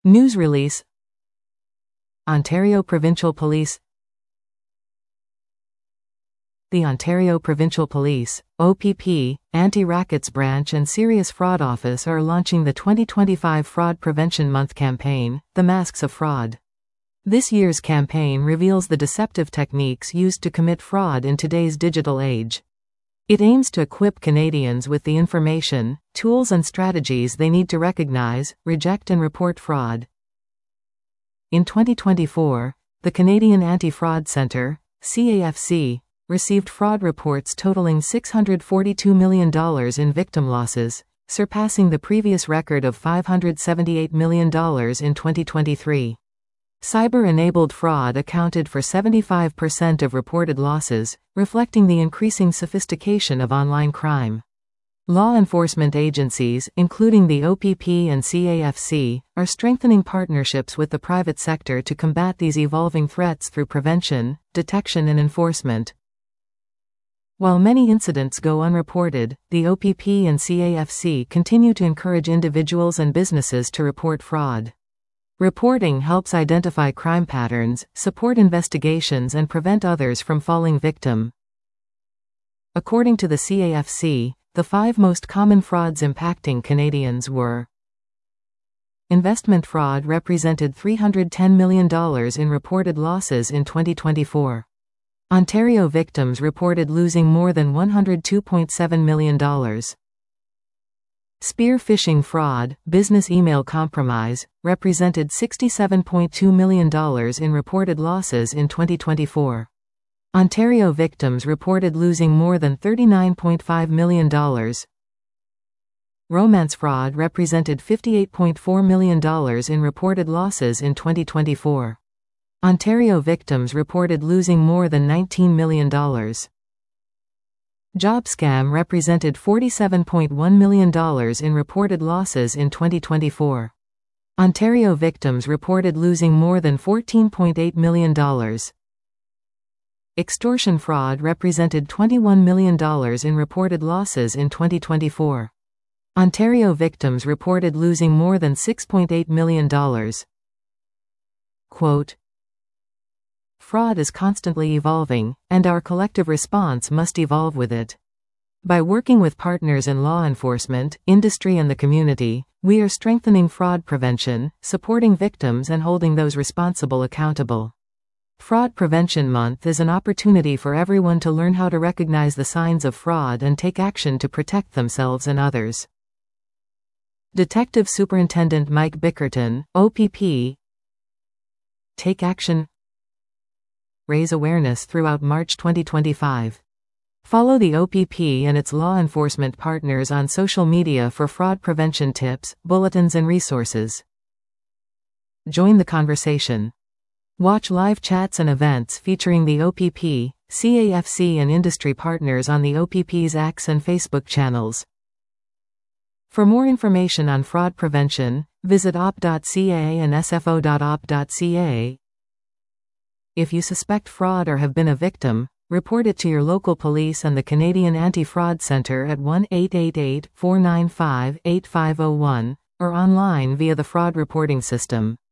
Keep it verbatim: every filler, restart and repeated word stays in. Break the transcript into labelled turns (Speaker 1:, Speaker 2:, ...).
Speaker 1: News release. Ontario Provincial Police. The Ontario Provincial Police, O P P, Anti-Rackets Branch and Serious Fraud Office are launching the twenty twenty-five Fraud Prevention Month campaign, The Masks of Fraud. This year's campaign reveals the deceptive techniques used to commit fraud in today's digital age. It aims to equip Canadians with the information, tools and strategies they need to recognize, reject and report fraud. In twenty twenty-four, the Canadian Anti-Fraud Centre, C A F C, received fraud reports totaling six hundred forty-two million dollars in victim losses, surpassing the previous record of five hundred seventy-eight million dollars in twenty twenty-three. Cyber-enabled fraud accounted for seventy-five percent of reported losses, reflecting the increasing sophistication of online crime. Law enforcement agencies, including the O P P and C A F C, are strengthening partnerships with the private sector to combat these evolving threats through prevention, detection and enforcement. While many incidents go unreported, the O P P and C A F C continue to encourage individuals and businesses to report fraud. Reporting helps identify crime patterns, support investigations and prevent others from falling victim. According to the C A F C, the five most common frauds impacting Canadians were: investment fraud represented three hundred ten million dollars in reported losses in twenty twenty-four. Ontario victims reported losing more than one hundred two point seven million dollars. Spear phishing fraud, business email compromise, represented sixty-seven point two million dollars in reported losses in twenty twenty-four. Ontario victims reported losing more than thirty-nine point five million dollars. Romance fraud represented fifty-eight point four million dollars in reported losses in twenty twenty-four. Ontario victims reported losing more than nineteen million dollars. Job scam represented forty-seven point one million dollars in reported losses in twenty twenty-four. Ontario victims reported losing more than fourteen point eight million dollars. Extortion fraud represented twenty-one million dollars in reported losses in twenty twenty-four. Ontario victims reported losing more than six point eight million dollars. Quote, "Fraud is constantly evolving, and our collective response must evolve with it. By working with partners in law enforcement, industry and the community, we are strengthening fraud prevention, supporting victims and holding those responsible accountable. Fraud Prevention Month is an opportunity for everyone to learn how to recognize the signs of fraud and take action to protect themselves and others." Detective Superintendent Mike Bickerton, O P P. Take action. Raise awareness throughout March twenty twenty-five. Follow the O P P and its law enforcement partners on social media for fraud prevention tips, bulletins and resources. Join the conversation. Watch live chats and events featuring the O P P, C A F C and industry partners on the O P P's X and Facebook channels. For more information on fraud prevention, visit o p dot c a and s f o dot o p dot c a. If you suspect fraud or have been a victim, report it to your local police and the Canadian Anti-Fraud Centre at one eight eight eight, four nine five, eight five zero one, or online via the fraud reporting system.